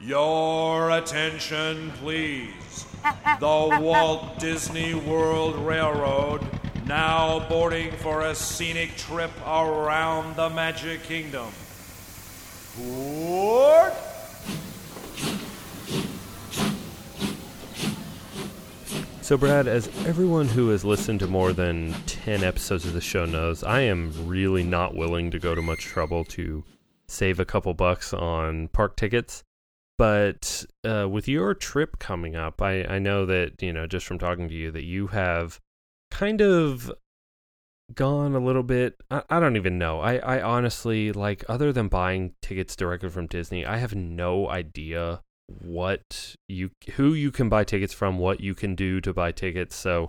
Your attention, please. The Walt Disney World Railroad now boarding for a scenic trip around the Magic Kingdom. Board! So, Brad, as everyone who has listened to more than 10 episodes of the show knows, I am really not willing to go to much trouble to save a couple bucks on park tickets. But with your trip coming up, I know that, just from talking to you, that you have kind of gone a little bit, I don't even know. I honestly, other than buying tickets directly from Disney, I have no idea who you can buy tickets from, what you can do to buy tickets. So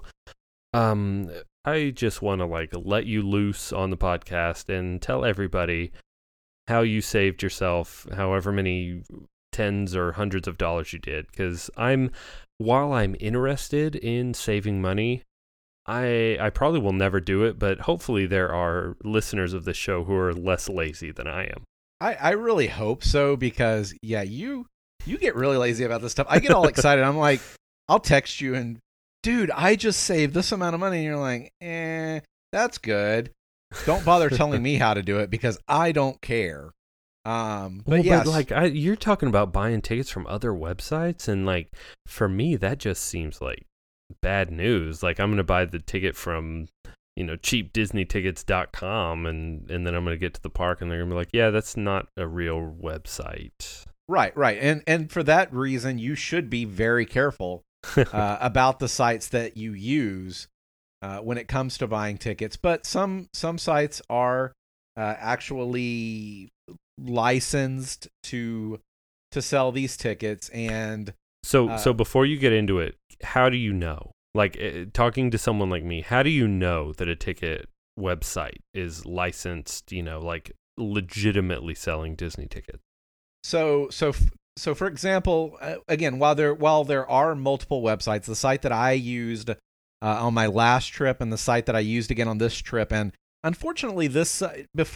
I just want to let you loose on the podcast and tell everybody how you saved yourself however many tens or hundreds of dollars you did, because while I'm interested in saving money, I probably will never do it, but hopefully there are listeners of this show who are less lazy than I am. I really hope so, because you get really lazy about this stuff. I get all excited. I'm like, I'll text you and, dude, I just saved this amount of money, and you're like, that's good. Don't bother telling me how to do it, because I don't care. But you're talking about buying tickets from other websites, and for me that just seems like bad news. I'm going to buy the ticket from cheapdisneytickets.com, and then I'm going to get to the park and they're going to be like, yeah, that's not a real website. Right. And for that reason, you should be very careful about the sites that you use when it comes to buying tickets. But some sites are actually licensed to sell these tickets, and so before you get into it, how do you know, talking to someone like me, how do you know that a ticket website is licensed, legitimately selling Disney tickets? So for example, again, while there are multiple websites, the site that I used on my last trip and the site that I used again on this trip, and unfortunately this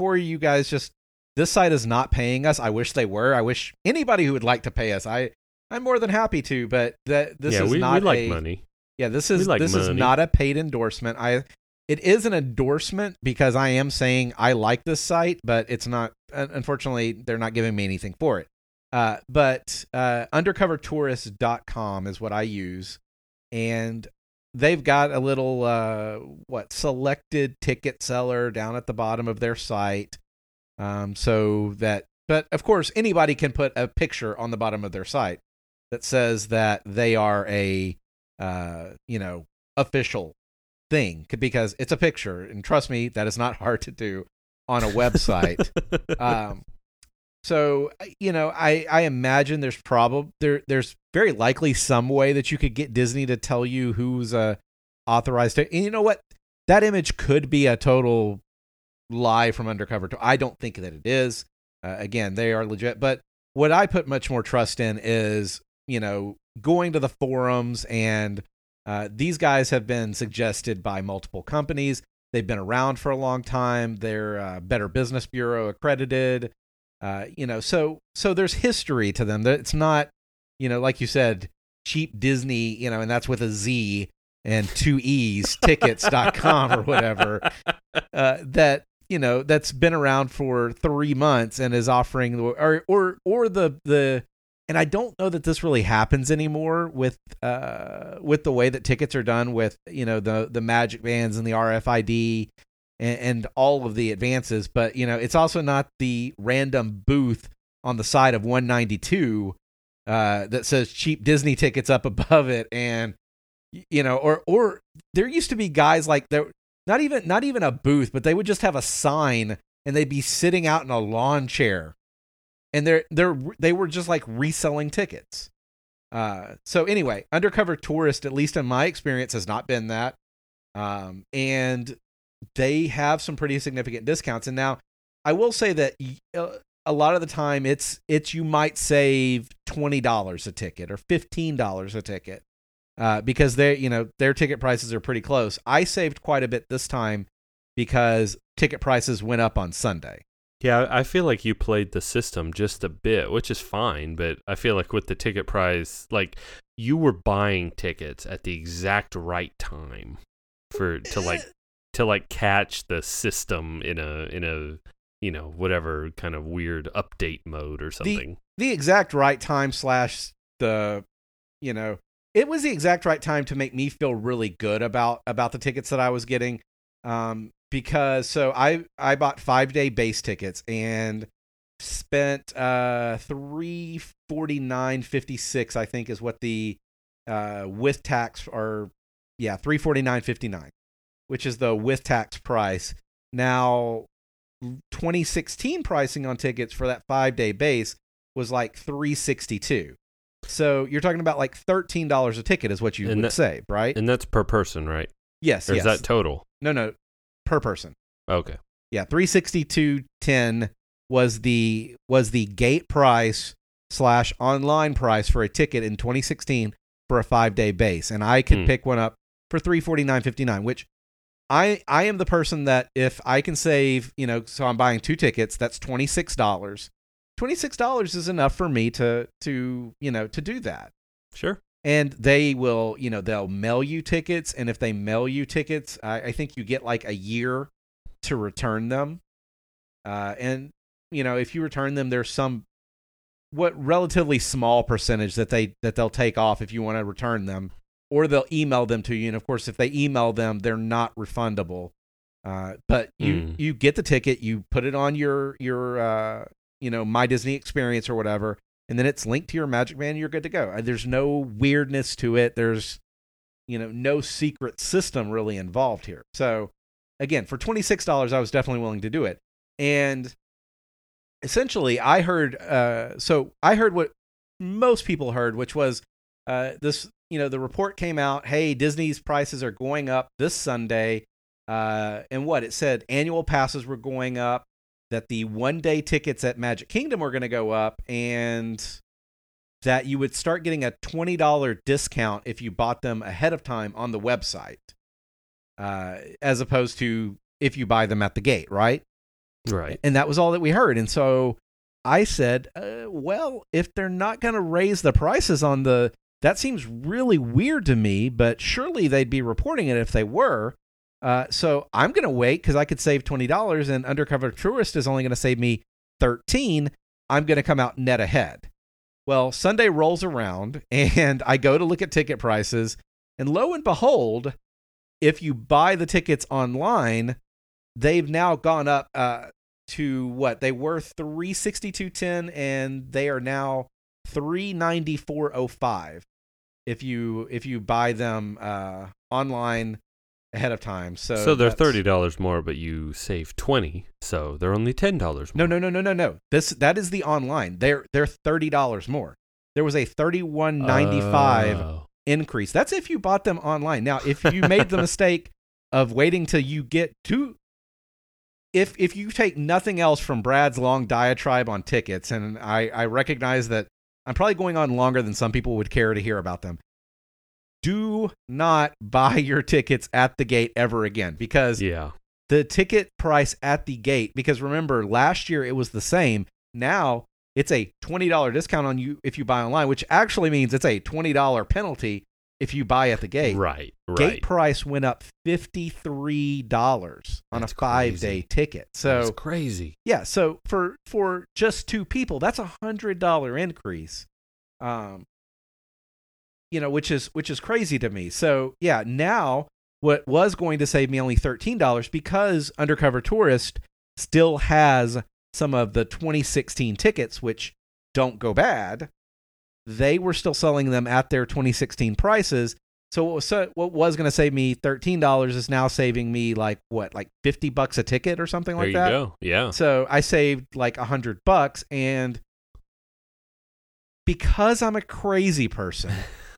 site is not paying us. I wish they were. I wish anybody who would like to pay us. I'm more than happy to, but this is not money. Yeah, this is not a paid endorsement. It is an endorsement because I am saying I like this site, but it's not. Unfortunately, they're not giving me anything for it. But undercovertourist.com is what I use, and they've got a little selected ticket seller down at the bottom of their site. But of course, anybody can put a picture on the bottom of their site that says that they are a, official thing, because it's a picture. And trust me, that is not hard to do on a website. So, I imagine there's there's very likely some way that you could get Disney to tell you who's authorized to, and you know what? That image could be a total lie from Undercover. I don't think that it is. Again, they are legit. But what I put much more trust in is, going to the forums, and these guys have been suggested by multiple companies. They've been around for a long time. They're Better Business Bureau accredited. So there's history to them. It's not, like you said, cheap Disney, and that's with a Z and 2 E's, tickets.com or whatever, that's been around for 3 months and is offering, or the, and I don't know that this really happens anymore with the way that tickets are done with, the magic bands and the RFID and all of the advances, but it's also not the random booth on the side of 192 that says cheap Disney tickets up above it, and or there used to be guys like there, not even a booth, but they would just have a sign and they'd be sitting out in a lawn chair, and they were just reselling tickets. So anyway, Undercover Tourist, at least in my experience, has not been that, and they have some pretty significant discounts. And now I will say that a lot of the time it's you might save $20 a ticket or $15 a ticket, because their ticket prices are pretty close. I saved quite a bit this time because ticket prices went up on Sunday. Yeah, I feel like you played the system just a bit, which is fine, but I feel like with the ticket price, like you were buying tickets at the exact right time to catch the system in a whatever kind of weird update mode or something. The exact right time / the it was the exact right time to make me feel really good about the tickets that I was getting. Because I bought 5-day base tickets and spent $349.56, I think is what the with tax are. Yeah, $349.59, which is the with tax price. Now 2016 pricing on tickets for that 5-day base was like $362. So you're talking about like $13 a ticket is what you would say, right? And that's per person, right? Yes. Or is that total? No, per person. Okay. Yeah, $362.10 was the gate price / online price for a ticket in 2016 for a 5-day base, and I could pick one up for $349.59, which I am the person that if I can save, so I'm buying 2 tickets, that's $26. $26 is enough for me to do that. Sure. And they will, they'll mail you tickets. And if they mail you tickets, I think you get like a year to return them. And, if you return them, there's some relatively small percentage that they'll take off if you want to return them, or they'll email them to you. And of course, if they email them, they're not refundable. But you get the ticket, you put it on your My Disney Experience or whatever, and then it's linked to your Magic Band, and you're good to go. There's no weirdness to it. There's, no secret system really involved here. So, again, for $26, I was definitely willing to do it. And essentially, I heard what most people heard, which was this, the report came out, hey, Disney's prices are going up this Sunday. And what it said, annual passes were going up, that the 1-day tickets at Magic Kingdom were going to go up, and that you would start getting a $20 discount if you bought them ahead of time on the website, as opposed to if you buy them at the gate, right? Right. And that was all that we heard. And so I said, well, if they're not going to raise the prices on that seems really weird to me, but surely they'd be reporting it if they were. So I'm going to wait because I could save $20, and Undercover Tourist is only going to save me $13. I'm going to come out net ahead. Well, Sunday rolls around and I go to look at ticket prices, and lo and behold, if you buy the tickets online, they've now gone up to what they were $362.10, and they are now $394.05 if you buy them online ahead of time. So they're $30 more, but you save $20, so they're only $10 more. No. That is the online. They're $30 more. There was a $31.95 increase. That's if you bought them online. Now, if you made the mistake of waiting till you get to, if you take nothing else from Brad's long diatribe on tickets, and I recognize that I'm probably going on longer than some people would care to hear about them. Do not buy your tickets at the gate ever again, because the ticket price at the gate, because remember, last year it was the same. Now it's a $20 discount on you if you buy online, which actually means it's a $20 penalty if you buy at the gate. Right. Gate price went up $53 on a 5-day ticket. So that's crazy. Yeah. So for just 2 people, that's $100 increase. Which is crazy to me. So yeah, now what was going to save me only $13, because Undercover Tourist still has some of the 2016 tickets, which don't go bad. They were still selling them at their 2016 prices. So what was going to save me $13 is now saving me like $50 a ticket or something like that. There you go. Yeah. So I saved like $100, and because I'm a crazy person,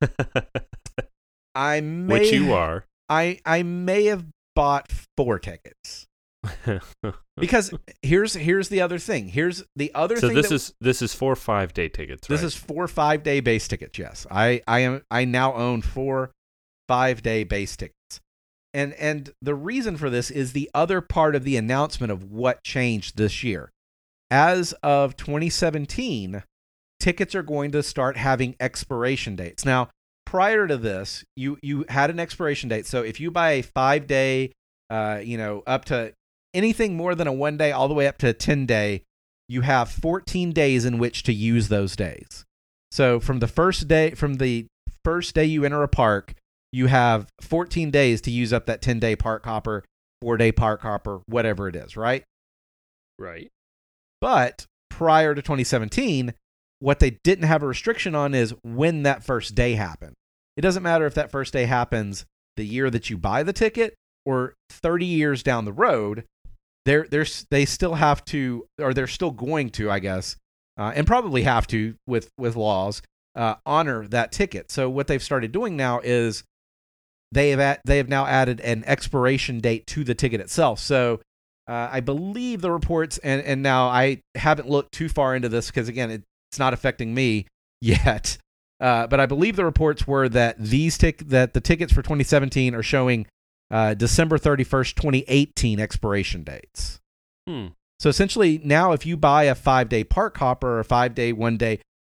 which you are. I may have bought 4 tickets. Because here's the other thing. Here's the other thing. So this is 4 5-day tickets, right? This is 4 5-day base tickets, yes. I now own 4 5-day base tickets. And the reason for this is the other part of the announcement of what changed this year. as of 2017, tickets are going to start having expiration dates. Now, prior to this, you had an expiration date. So if you buy a 5-day, up to anything more than a 1 day, all the way up to a 10-day, you have 14 days in which to use those days. So from the first day you enter a park, you have 14 days to use up that 10-day park hopper, 4-day park hopper, whatever it is, right? Right. But prior to 2017, what they didn't have a restriction on is when that first day happened. It doesn't matter if that first day happens the year that you buy the ticket or 30 years down the road. They still have to, or they're still going to, I guess, and probably have to with laws, honor that ticket. So what they've started doing now is they have now added an expiration date to the ticket itself. So I believe the reports, and now I haven't looked too far into this because, again, it's not affecting me yet. But I believe the reports were that that the tickets for 2017 are showing December 31st, 2018 expiration dates. So essentially, now if you buy a 5-day park hopper or a 5-day, 1-day,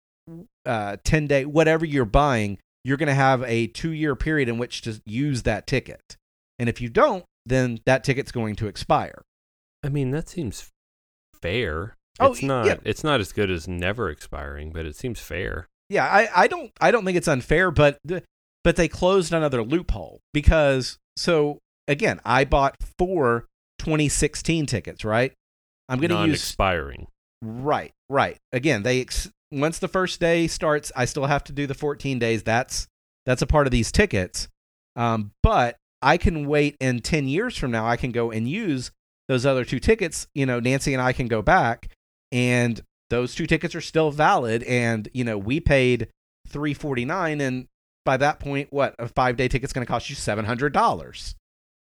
10-day, whatever you're buying, you're going to have a 2-year period in which to use that ticket. And if you don't, then that ticket's going to expire. I mean, that seems fair. It's not as good as never expiring, but it seems fair. Yeah, I don't think it's unfair, but they closed another loophole because, so again, I bought 4 2016 tickets, right? I'm going to use non-expiring. Right. Again, once the first day starts, I still have to do the 14 days. That's a part of these tickets. But I can wait, and 10 years from now, I can go and use those other 2 tickets. Nancy and I can go back, and those 2 tickets are still valid. And we paid $349, and by that point, what, a 5-day ticket's going to cost you $700.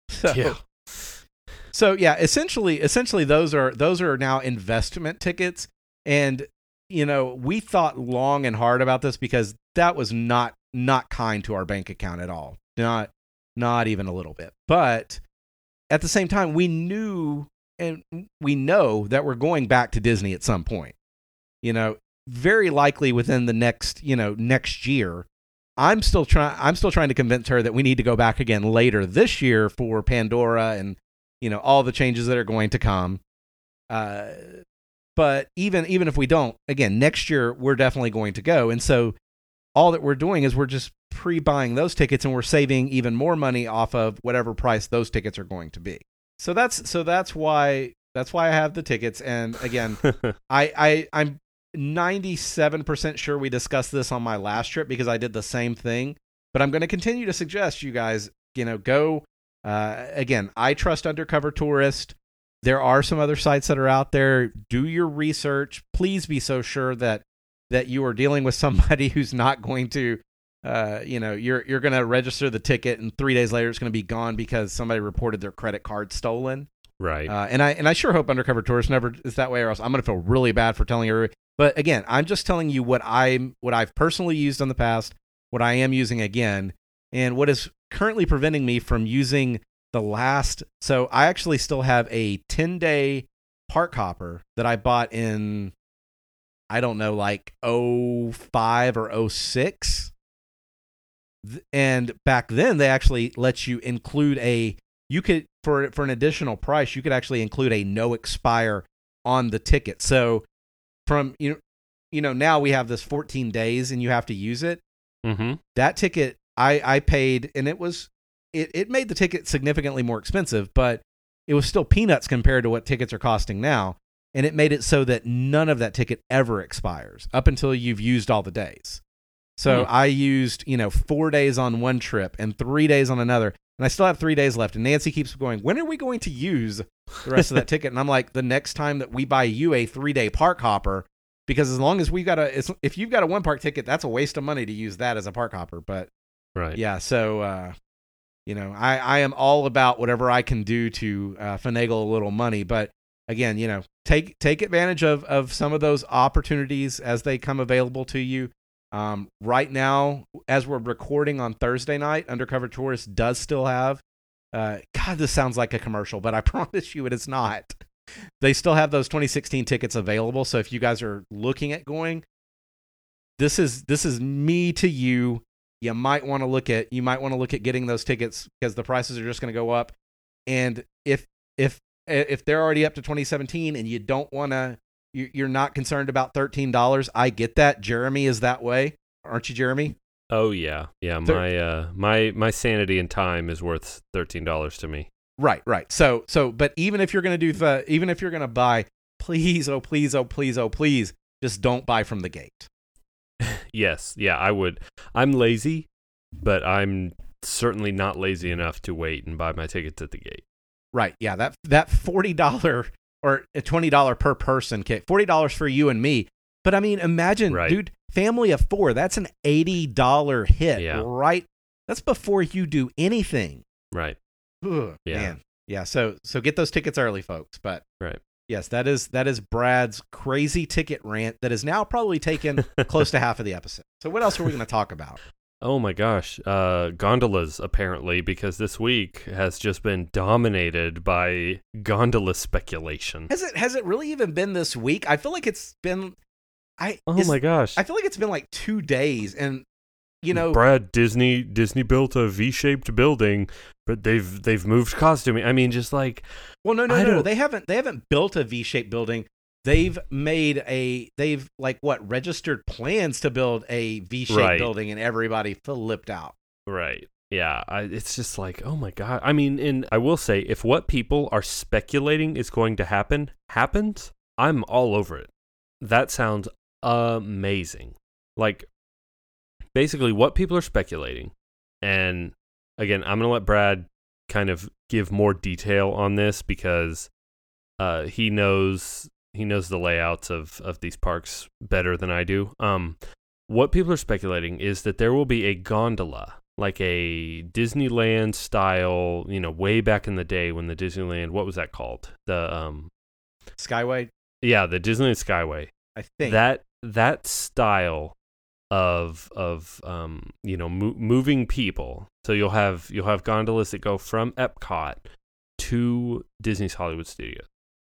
So yeah, essentially, those are now investment tickets, and we thought long and hard about this because that was not kind to our bank account at all, not even a little bit. But at the same time, we knew and we know that we're going back to Disney at some point. Very likely within the next year. I'm still trying to convince her that we need to go back again later this year for Pandora and all the changes that are going to come. But even if we don't, again, next year we're definitely going to go. And so all that we're doing is we're just pre-buying those tickets, and we're saving even more money off of whatever price those tickets are going to be. So that's why I have the tickets. And again, I'm 97% sure we discussed this on my last trip because I did the same thing. But I'm going to continue to suggest you guys, go. Again, I trust Undercover Tourist. There are some other sites that are out there. Do your research. Please be so sure that you are dealing with somebody who's not going to, you're going to register the ticket and 3 days later it's going to be gone because somebody reported their credit card stolen. Right. And I sure hope Undercover Tourist never is that way, or else I'm going to feel really bad for telling everybody. But again, I'm just telling you what I've personally used in the past, what I am using again, and what is currently preventing me from using the last. So I actually still have a 10-day park hopper that I bought in, I don't know, like 05 or 06. And back then they actually let you include for an additional price, you could actually include a no expire on the ticket. So from, now we have this 14 days and you have to use it. Mm-hmm. That ticket I paid, and it made the ticket significantly more expensive, but it was still peanuts compared to what tickets are costing now. And it made it so that none of that ticket ever expires up until you've used all the days. So I used, 4 days on one trip and 3 days on another. And I still have 3 days left. And Nancy keeps going, when are we going to use the rest of that ticket? And I'm like, the next time that we buy you a 3-day park hopper, because as long as if you've got a 1 park ticket, that's a waste of money to use that as a park hopper. But right. Yeah. So, I am all about whatever I can do to finagle a little money. But again, take advantage of some of those opportunities as they come available to you. Right now, as we're recording on Thursday night, Undercover Tourist does still have, God, this sounds like a commercial, but I promise you it is not. They still have those 2016 tickets available. So if you guys are looking at going, this is me to you. You might want to look at getting those tickets because the prices are just going to go up. And if they're already up to 2017 and you don't want to, you're not concerned about $13. I get that. Jeremy is that way, aren't you, Jeremy? Oh yeah. My sanity and time is worth $13 to me. Right. So, but even if you're going to buy, please, oh please, just don't buy from the gate. Yes, yeah, I would. I'm lazy, but I'm certainly not lazy enough to wait and buy my tickets at the gate. Right. Yeah. That $40 or $20 per person kit, $40 for you and me. But I mean, imagine, dude, family of 4. That's an $80 hit, right? That's before you do anything. Right. Ugh, yeah. Man. Yeah. So get those tickets early, folks. But right. Yes, that is Brad's crazy ticket rant that is now probably taken close to half of the episode. So what else are we going to talk about? Oh my gosh, gondolas apparently, because this week has just been dominated by gondola speculation. Has it really even been this week? I feel like it's been. My gosh! I feel like it's been like 2 days, and Brad, Disney built a V-shaped building, but they've moved costuming. I mean, just like, well, no, they haven't built a V-shaped building. They've registered plans to build a V-shaped building, and everybody flipped out. Right. Yeah. It's just like, oh my God. I mean, and I will say, if what people are speculating is going to happens, I'm all over it. That sounds amazing. Like, basically what people are speculating, and again, I'm going to let Brad kind of give more detail on this because he knows the layouts of these parks better than I do. What people are speculating is that there will be a gondola, like a Disneyland style, way back in the day when the Disneyland, what was that called? The Skyway? Yeah, the Disneyland Skyway. I think. That style of moving people. So you'll have gondolas that go from Epcot to Disney's Hollywood Studios.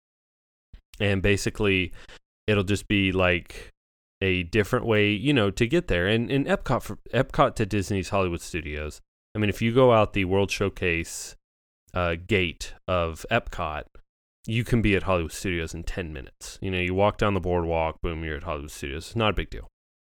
And basically, it'll just be like a different way, to get there. And in Epcot to Disney's Hollywood Studios, I mean, if you go out the World Showcase gate of Epcot, you can be at Hollywood Studios in 10 minutes. You walk down the boardwalk, boom, you're at Hollywood Studios. It's not a big deal.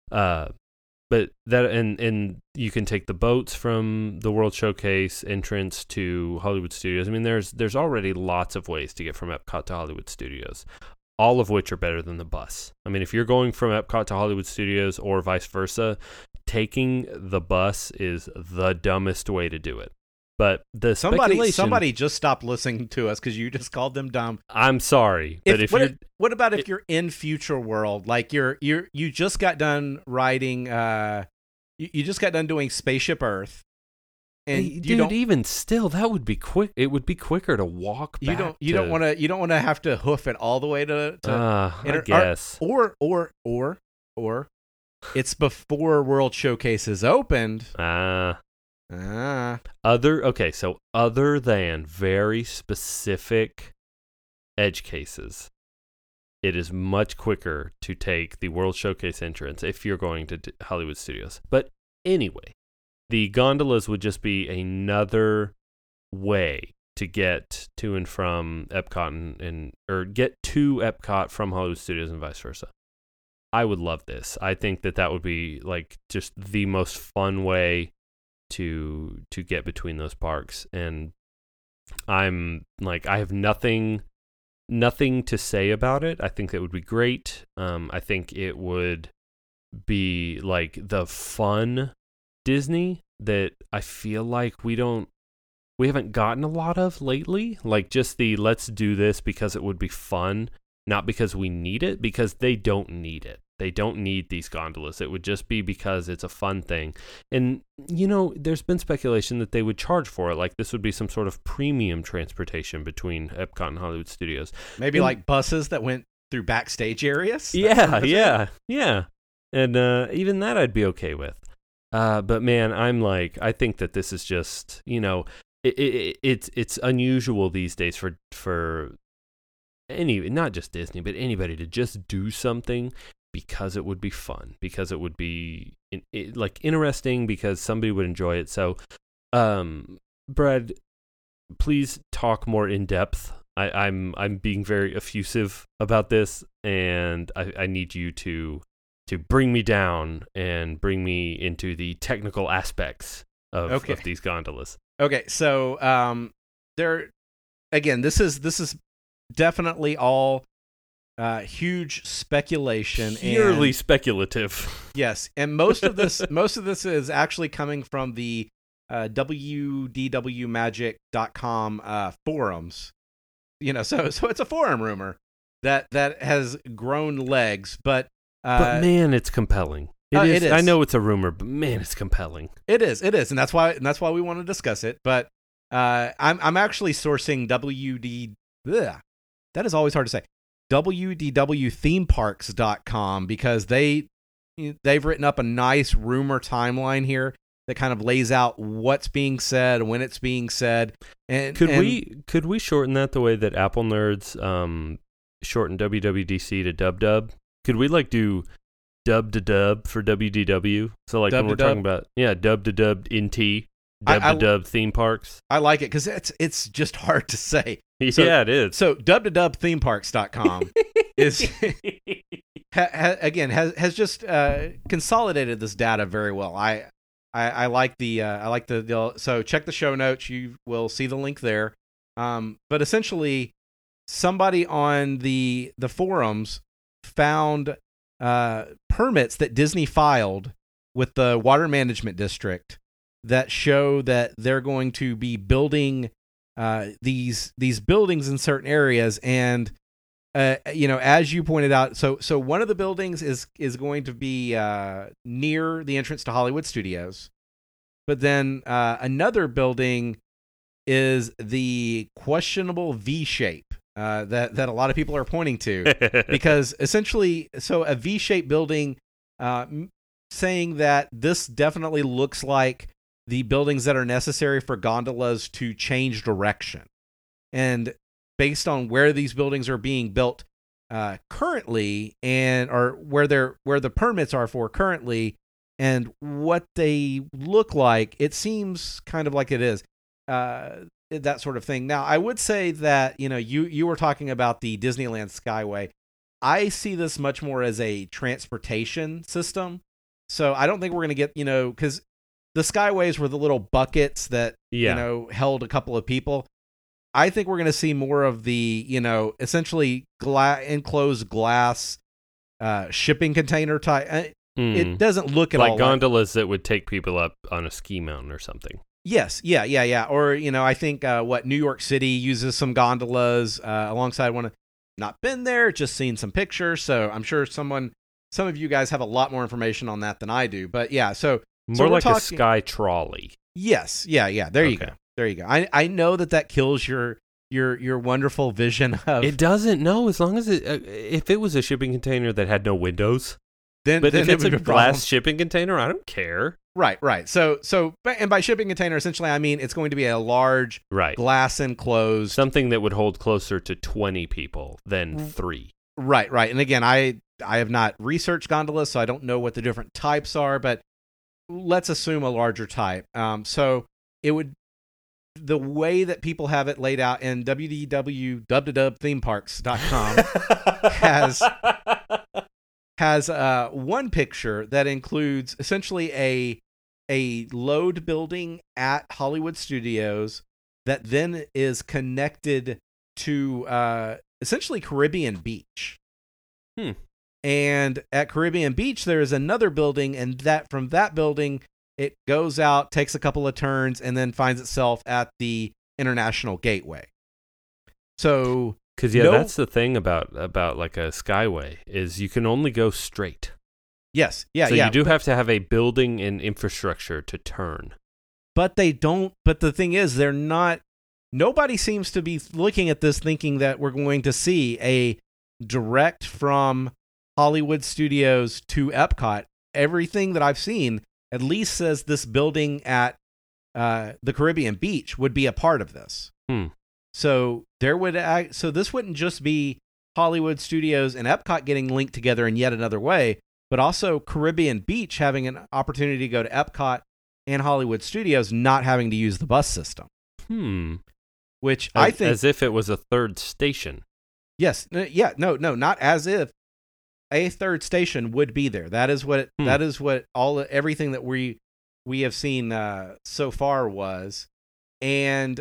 But that and you can take the boats from the World Showcase entrance to Hollywood Studios. I mean, there's already lots of ways to get from Epcot to Hollywood Studios, all of which are better than the bus. I mean, if you're going from Epcot to Hollywood Studios or vice versa, taking the bus is the dumbest way to do it. But the somebody just stopped listening to us because you just called them dumb. I'm sorry, but what about if you're in Future World, like you just got done riding, you just got done doing Spaceship Earth, and even still, that would be quick. It would be quicker to walk back. You don't want to have to hoof it all the way to I guess, or it's before World Showcase is opened. Other than very specific edge cases, it is much quicker to take the World Showcase entrance if you're going to Hollywood Studios. But anyway, the gondolas would just be another way to get to and from Epcot or get to Epcot from Hollywood Studios and vice versa. I would love this. I think that would be like just the most fun way to get between those parks, and I'm like, I have nothing to say about it. I think that would be great. I think it would be like the fun Disney that I feel like we haven't gotten a lot of lately. Like just the let's do this because it would be fun, not because we need it, because they don't need it. They don't need these gondolas. It would just be because it's a fun thing. And, there's been speculation that they would charge for it. Like this would be some sort of premium transportation between Epcot and Hollywood Studios. Maybe like buses that went through backstage areas? Yeah. And even that I'd be okay with. But man, I think that this is just, it's unusual these days for not just Disney, but anybody to just do something because it would be fun, because it would be like interesting, because somebody would enjoy it. So, Brad, please talk more in depth. I'm being very effusive about this, and I need you to bring me down and bring me into the technical aspects of these gondolas. Okay, so this is definitely all huge speculation, purely speculative. Yes, and most of this is actually coming from the wdwmagic.com forums. So it's a forum rumor that has grown legs, but man, it's compelling. It is. I know it's a rumor, but man, it's compelling. It is, and that's why we want to discuss it. But I'm actually sourcing that is always hard to say. wdwthemeparks.com, because they've written up a nice rumor timeline here that kind of lays out what's being said, when it's being said. And could we shorten that the way that Apple nerds shorten WWDC to dub? Could we do dub to dub for WDW? So when we're talking about dub to dub NT, dub to dub theme parks. I like it because it's just hard to say. Yeah, it is. So dub2dubthemeparks.com is has just consolidated this data very well. I like the so check the show notes. You will see the link there. But essentially, somebody on the forums found permits that Disney filed with the Water Management District that show that they're going to be building these buildings in certain areas, and as you pointed out, so one of the buildings is going to be near the entrance to Hollywood Studios, but then another building is the questionable V shape that a lot of people are pointing to, because essentially, so a V-shaped building, saying that this definitely looks like the buildings that are necessary for gondolas to change direction. And based on where these buildings are being built currently, or where the permits are for currently, and what they look like, it seems kind of like it is that sort of thing. Now, I would say that you were talking about the Disneyland Skyway. I see this much more as a transportation system. So I don't think we're going to get because the Skyways were the little buckets that held a couple of people. I think we're going to see more of the essentially enclosed glass shipping container type. It doesn't look at all like gondolas that would take people up on a ski mountain or something. Yes, yeah. Or I think New York City uses some gondolas alongside one. Not been there, just seen some pictures. So I'm sure some of you guys have a lot more information on that than I do. But yeah, so more like a sky trolley. Yes, yeah. There you go. I know that kills your wonderful vision of. It doesn't. No, as long as if it was a shipping container that had no windows. But if it's a glass shipping container, I don't care. Right. So, and by shipping container, essentially, I mean it's going to be a large glass enclosed. Something that would hold closer to 20 people than 3. Right. And again, I have not researched gondolas, so I don't know what the different types are, but let's assume a larger type. So it would, the way that people have it laid out in www.themeparks.com has one picture that includes essentially a load building at Hollywood Studios that then is connected to essentially Caribbean Beach. And at Caribbean Beach, there is another building, and that from that building, it goes out, takes a couple of turns, and then finds itself at the International Gateway. So, because that's the thing about like a Skyway is you can only go straight. Yes, so you do have to have a building and infrastructure to turn. But they don't. But the thing is, they're not. Nobody seems to be looking at this thinking that we're going to see a direct from Hollywood Studios to Epcot. Everything that I've seen at least says this building at the Caribbean Beach would be a part of this. So so this wouldn't just be Hollywood Studios and Epcot getting linked together in yet another way, but also Caribbean Beach having an opportunity to go to Epcot and Hollywood Studios not having to use the bus system. Which I think... As if it was a third station. Yes. No, not as if a third station would be there. That is what everything that we have seen so far was. And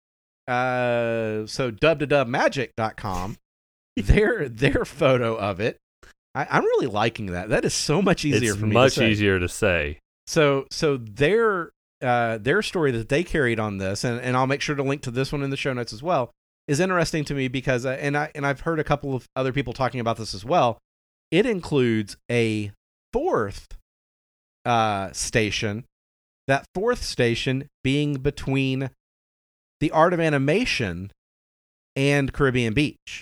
so dub2dubmagic.com, their photo of it, I'm really liking that. That is so much easier for me to say. It's much easier to say. So their story that they carried on this, and I'll make sure to link to this one in the show notes as well, is interesting to me because and I've heard a couple of other people talking about this as well. It includes a fourth station. That fourth station being between the Art of Animation and Caribbean Beach.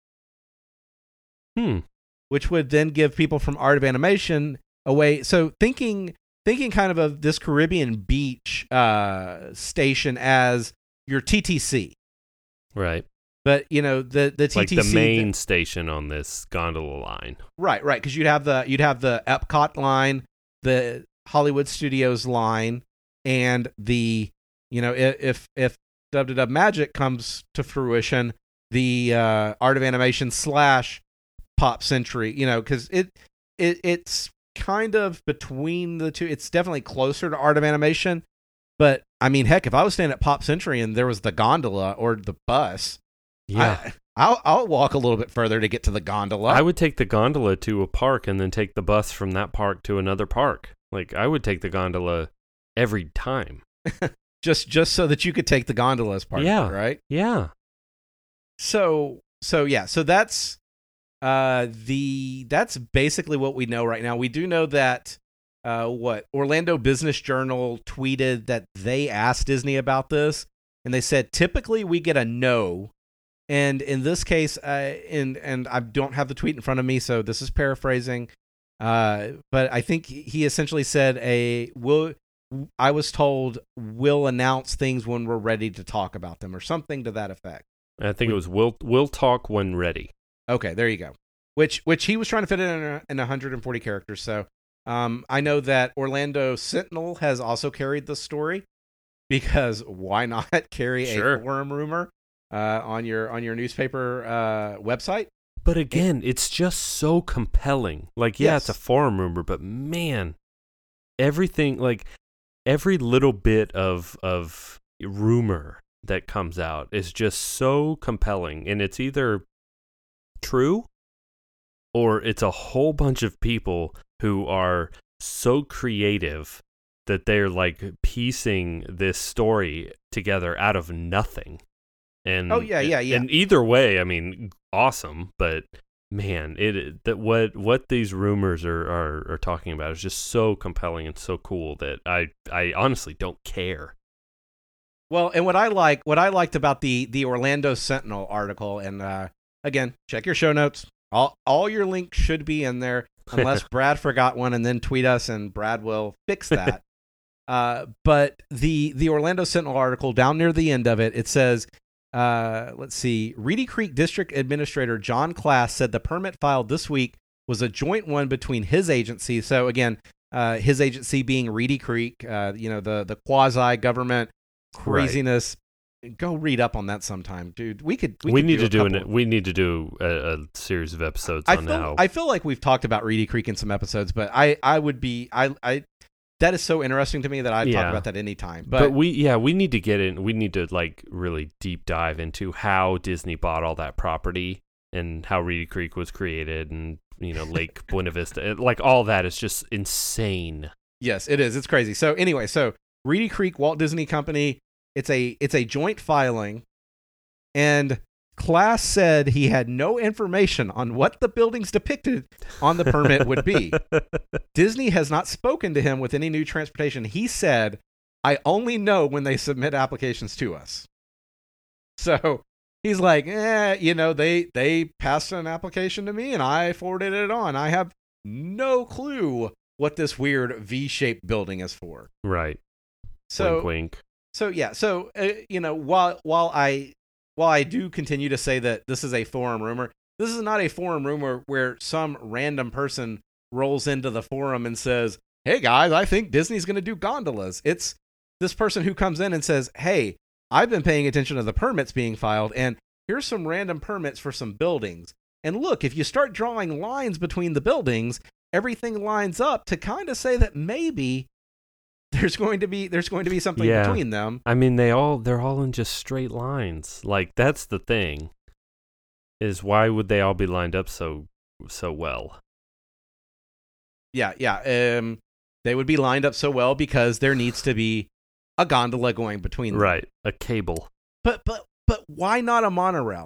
Which would then give people from Art of Animation a way. So thinking kind of this Caribbean Beach station as your TTC. Right. But, the TTC... Like the main station on this gondola line. Right, because you'd have the Epcot line, the Hollywood Studios line, and the, if Dub2Dub Magic comes to fruition, the Art of Animation / Pop Century, because it's kind of between the two. It's definitely closer to Art of Animation, but I mean, heck, if I was standing at Pop Century and there was the gondola or the bus, I'll walk a little bit further to get to the gondola. I would take the gondola to a park and then take the bus from that park to another park. Like, I would take the gondola every time. just so that you could take the gondola as part of it, right? Yeah. So that's that's basically what we know right now. We do know that Orlando Business Journal tweeted that they asked Disney about this, and they said typically we get a no. And in this case, and I don't have the tweet in front of me, so this is paraphrasing. But I think he essentially said I was told we'll announce things when we're ready to talk about them, or something to that effect. I think it was we'll talk when ready. Okay, there you go. Which he was trying to fit in 140 characters. So I know that Orlando Sentinel has also carried the story, because why not carry a forum rumor on your newspaper website? But again, it's just so compelling. Like, it's a forum rumor, but man, everything, like every little bit of rumor that comes out is just so compelling, and it's either true or it's a whole bunch of people who are so creative that they're like piecing this story together out of nothing. And and either way, I mean, awesome, but man, what these rumors are talking about is just so compelling and so cool that I honestly don't care. Well, and what I liked about the Orlando Sentinel article, and again, check your show notes. All your links should be in there, unless Brad forgot one and then tweet us, and Brad will fix that. But the Orlando Sentinel article, down near the end of it, it says, let's see, Reedy Creek District Administrator John Class said the permit filed this week was a joint one between his agency. So again, his agency being Reedy Creek, the quasi-government craziness. Right. Go read up on that sometime, dude. We need to do a series of episodes on how. I feel like we've talked about Reedy Creek in some episodes, but I that is so interesting to me that I'd talk about that anytime. But we need to get in. We need to like really deep dive into how Disney bought all that property and how Reedy Creek was created, and Lake Buena Vista, like all that is just insane. Yes, it is. It's crazy. So anyway, Reedy Creek Walt Disney Company. It's a joint filing, and Class said he had no information on what the buildings depicted on the permit would be. Disney has not spoken to him with any new transportation. He said, "I only know when they submit applications to us." So he's like, they passed an application to me and I forwarded it on. I have no clue what this weird V-shaped building is for. Right. So wink, wink. So while I I do continue to say that this is a forum rumor, this is not a forum rumor where some random person rolls into the forum and says, hey guys, I think Disney's going to do gondolas. It's this person who comes in and says, hey, I've been paying attention to the permits being filed, and here's some random permits for some buildings. And look, if you start drawing lines between the buildings, everything lines up to kind of say that maybe there's going to be something between them. I mean, they're all in just straight lines. Like, that's the thing. Is why would they all be lined up so well? Yeah. They would be lined up so well because there needs to be a gondola going between them. Right, a cable. But why not a monorail?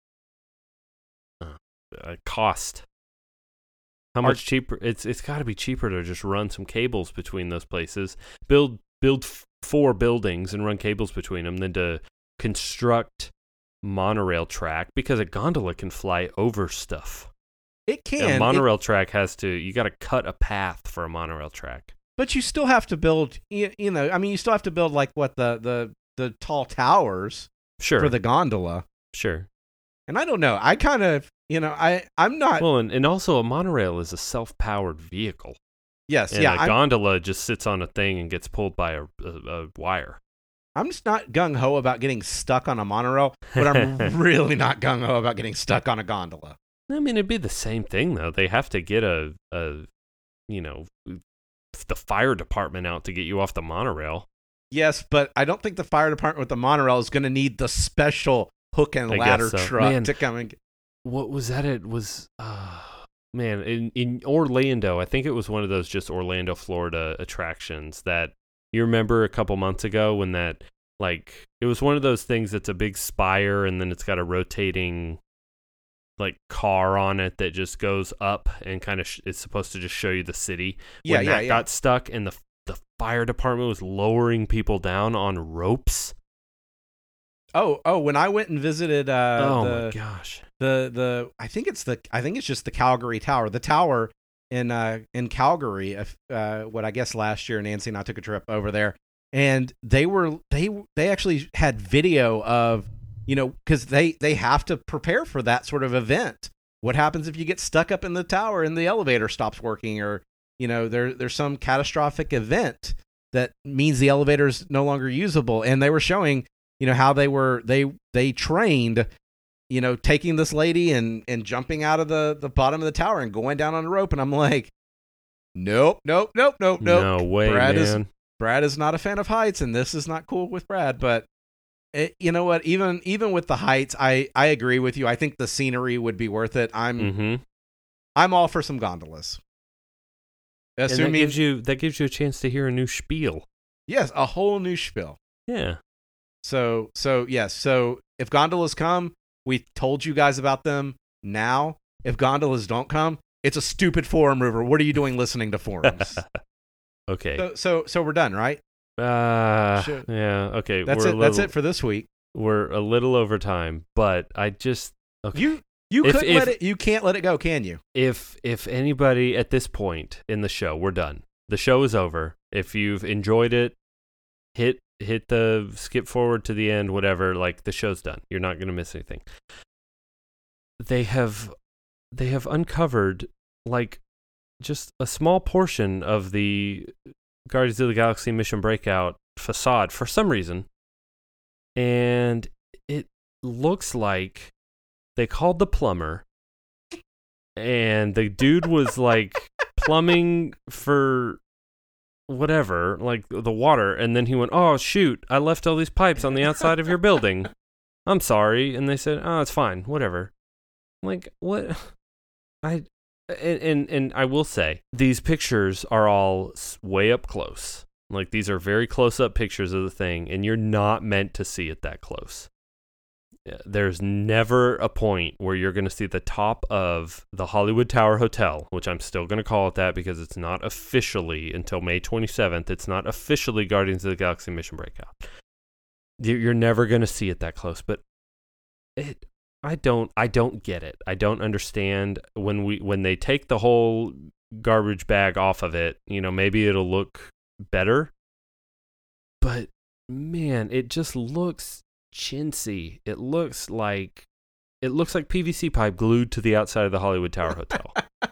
Cost. How much cheaper? It's got to be cheaper to just run some cables between those places. Build 4 buildings and run cables between them than to construct monorail track, because a gondola can fly over stuff. It can. A monorail track you got to cut a path for a monorail track. But you still have to build, you still have to build like what the tall towers for the gondola. Sure. And I don't know. I kind of, I'm not. Well, and also a monorail is a self-powered vehicle. Yes, and a gondola just sits on a thing and gets pulled by a wire. I'm just not gung-ho about getting stuck on a monorail, but I'm really not gung-ho about getting stuck on a gondola. I mean, it'd be the same thing, though. They have to get the fire department out to get you off the monorail. Yes, but I don't think the fire department with the monorail is going to need the special hook and ladder truck to come and get. What was that? It was, in Orlando, I think it was one of those just Orlando, Florida attractions that you remember a couple months ago when that, like, it was one of those things that's a big spire and then it's got a rotating, like, car on it that just goes up and kind of it's supposed to just show you the city. When that got stuck and the fire department was lowering people down on ropes. Oh! When I went and visited, my gosh, I think it's just the Calgary Tower, the tower in Calgary. What I guess last year, Nancy and I took a trip over there, and they actually had video of, because they have to prepare for that sort of event. What happens if you get stuck up in the tower and the elevator stops working, or there's some catastrophic event that means the elevator is no longer usable? And they were showing, how they trained, taking this lady and jumping out of the bottom of the tower and going down on a rope. And I'm like, nope. No way, man. Brad is not a fan of heights, and this is not cool with Brad. But you know what? Even with the heights, I agree with you. I think the scenery would be worth it. I'm all for some gondolas. Assuming, and that gives you a chance to hear a new spiel. Yes, a whole new spiel. Yeah. So yes. So if gondolas come, we told you guys about them. Now, if gondolas don't come, it's a stupid forum rumor. What are you doing listening to forums? Okay. So we're done, right? Yeah. Okay. That's it for this week. We're a little over time, but I just okay. You can't let it go, can you? If anybody at this point in the show, we're done. The show is over. If you've enjoyed it, hit the skip forward to the end, whatever. Like, the show's done. You're not going to miss anything. They have uncovered, like, just a small portion of the Guardians of the Galaxy Mission Breakout facade for some reason, and it looks like they called the plumber, and the dude was like plumbing for whatever, like the water, and then he went, "Oh shoot, I left all these pipes on the outside of your building. I'm sorry." And they said, "Oh, it's fine, whatever." I'm like, what? And I will say, these pictures are all way up close. Like, these are very close up pictures of the thing, and you're not meant to see it that close. There's never a point where you're going to see the top of the Hollywood Tower Hotel, which I'm still going to call it that because it's not officially, until May 27th, it's not officially Guardians of the Galaxy Mission Breakout. You're never going to see it that close, but I don't get it. I don't understand when they take the whole garbage bag off of it, maybe it'll look better. But man, it just looks chintzy. It looks like PVC pipe glued to the outside of the Hollywood Tower Hotel.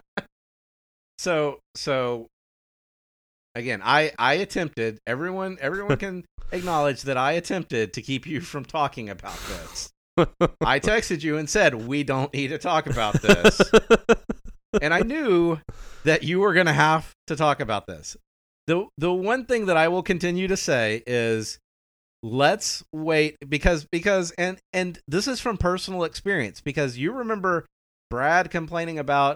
So again, I attempted. Everyone can acknowledge that I attempted to keep you from talking about this. I texted you and said, we don't need to talk about this. And I knew that you were going to have to talk about this. The one thing that I will continue to say is, let's wait, because and this is from personal experience, because you remember Brad complaining about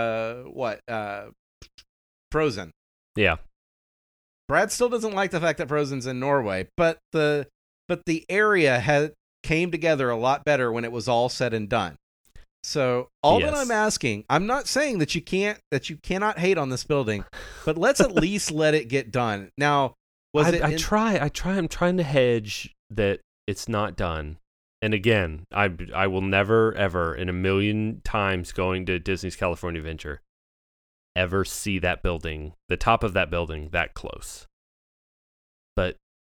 Frozen. Yeah. Brad still doesn't like the fact that Frozen's in Norway, but the area came together a lot better when it was all said and done. So all that I'm asking, I'm not saying that you cannot hate on this building, but let's at least let it get done. Now, I'm trying to hedge that it's not done. And again, I will never, ever in a million times going to Disney's California Adventure ever see that building, the top of that building, that close. But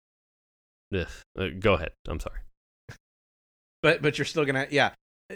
go ahead. I'm sorry. But you're still gonna, yeah.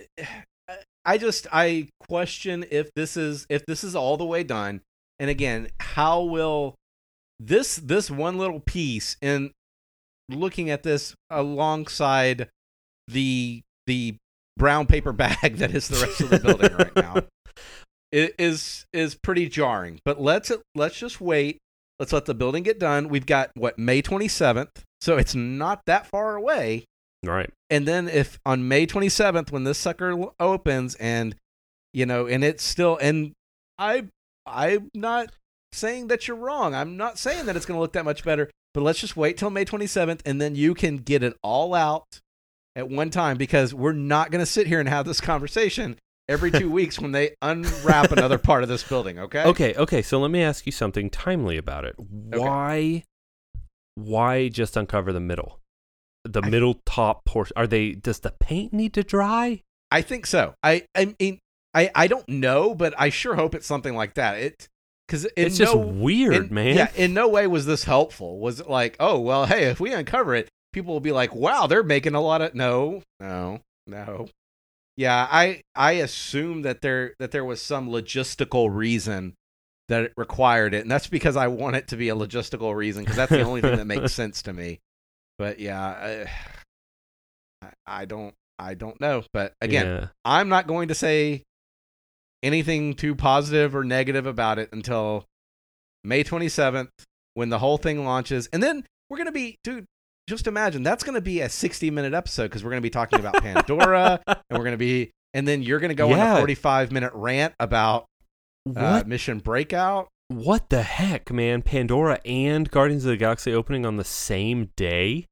I question if this is all the way done. And again, how will this one little piece, in looking at this alongside the brown paper bag that is the rest of the building right now, it is pretty jarring. But let's just wait. Let's let the building get done. We've got May 27th, so it's not that far away. Right. And then if on May 27th, when this sucker opens, and and it's still, and I'm not saying that you're wrong. I'm not saying that it's going to look that much better, but let's just wait till May 27th, and then you can get it all out at one time, because we're not going to sit here and have this conversation every 2 weeks when they unwrap another part of this building. Okay. So let me ask you something timely about it. Why just uncover the middle? The middle top portion. Does the paint need to dry? I think so. I mean, I don't know, but I sure hope it's something like that. It's just weird, man. Yeah, in no way was this helpful. Was it like, oh, well, hey, if we uncover it, people will be like, wow, they're making a lot of... No. Yeah, I assume that there was some logistical reason that it required it, and that's because I want it to be a logistical reason, because that's the only thing that makes sense to me. But yeah, I don't know. But again, I'm not going to say anything too positive or negative about it until May 27th, when the whole thing launches. And then we're going to be, dude, just imagine, that's going to be a 60-minute episode, because we're going to be talking about Pandora, and then you're going to go on a 45-minute rant about Mission Breakout. What the heck, man? Pandora and Guardians of the Galaxy opening on the same day?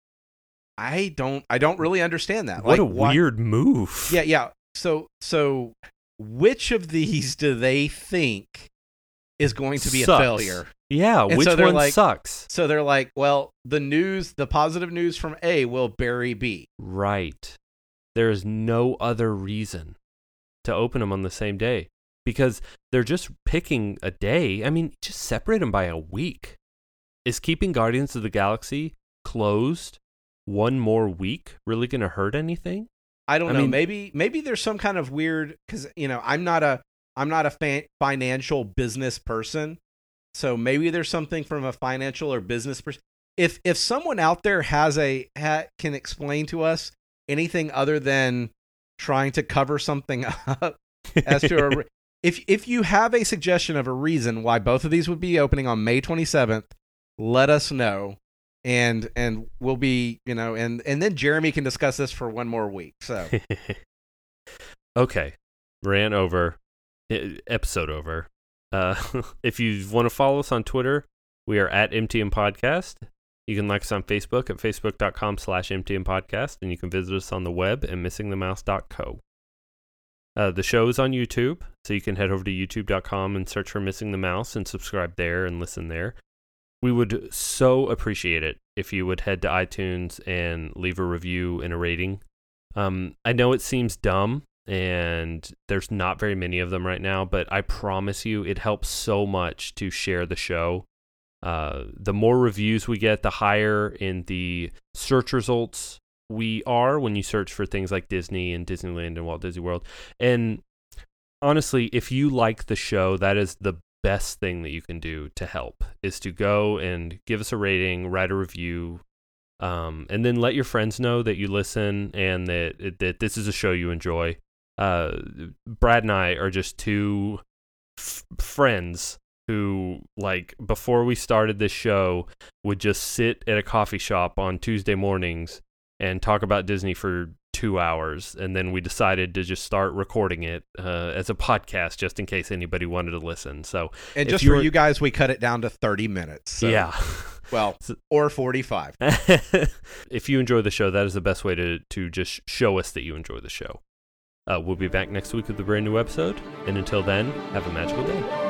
I don't really understand that. What a weird move. Yeah. So which of these do they think is going to be a failure? Yeah, and which one sucks? So they're like, well, the positive news from A will bury B. Right. There is no other reason to open them on the same day, because they're just picking a day. I mean, just separate them by a week. Is keeping Guardians of the Galaxy closed one more week really going to hurt anything? I don't know. Maybe there's some kind of weird, because I'm not a financial business person, so maybe there's something from a financial or business person. If someone out there can explain to us anything other than trying to cover something up as to if you have a suggestion of a reason why both of these would be opening on May 27th, let us know. And we'll be, and then Jeremy can discuss this for one more week. So, okay, rant over, episode over. If you want to follow us on Twitter, we are at MTM Podcast. You can like us on Facebook at facebook.com/MTM Podcast, and you can visit us on the web at missingthemouse.co. The show is on YouTube, so you can head over to youtube.com and search for Missing the Mouse and subscribe there and listen there. We would so appreciate it if you would head to iTunes and leave a review and a rating. I know it seems dumb, and there's not very many of them right now, but I promise you it helps so much to share the show. The more reviews we get, the higher in the search results we are when you search for things like Disney and Disneyland and Walt Disney World. And honestly, if you like the show, that is the best thing that you can do to help, is to go and give us a rating, write a review, and then let your friends know that you listen and that this is a show you enjoy. Brad and I are just two friends who, like, before we started this show, would just sit at a coffee shop on Tuesday mornings and talk about Disney for 2 hours, and then we decided to just start recording it as a podcast just in case anybody wanted to listen. So, and just for you guys, we cut it down to 30 minutes. So. Yeah. Well, or 45. If you enjoy the show, that is the best way to just show us that you enjoy the show. We'll be back next week with a brand new episode, and until then, have a magical day.